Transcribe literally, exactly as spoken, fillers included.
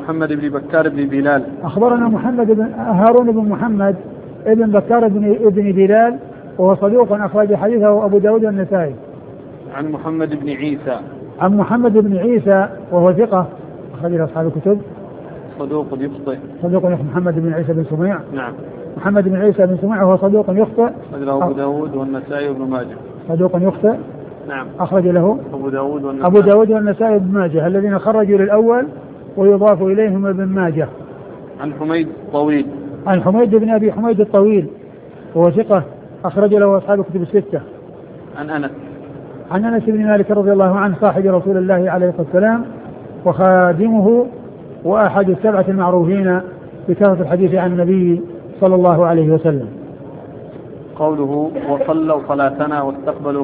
محمد بن بكار بن بلال. أخبرنا محمد بن هارون بن محمد ابن بكار بن ابن بلال وهو صدوق أخرج حديثه أبو داود والنسائي. عن محمد بن عيسى. عن محمد بن عيسى وهو ثقة أخرج له أصحاب الكتب. صدوق يخطئ. صدوق محمد بن عيسى بن سميع. نعم. محمد بن عيسى بن سميع وهو صدوق يخطئ. أخرج له أبو داود والنسائي وابن ماجه. صدوق يخطئ. نعم. أخرج له أبو داود والنسائي. أبو داود والنسائي وابن ماجه الذين خرجوا للأول ويضاف إليهم ابن ماجه. عن حميد الطويل. عن حميد بن أبي حميد الطويل وهو ثقة أخرج له أصحاب الكتب الستة. عن أنس. عن أنس بن مالك رضي الله عنه صاحب رسول الله عليه الصلاة والسلام وخادمه وأحد السبعة المعروفين بكثرة الحديث عن النبي صلى الله عليه وسلم. قوله وصلوا صلاتنا واستقبلوا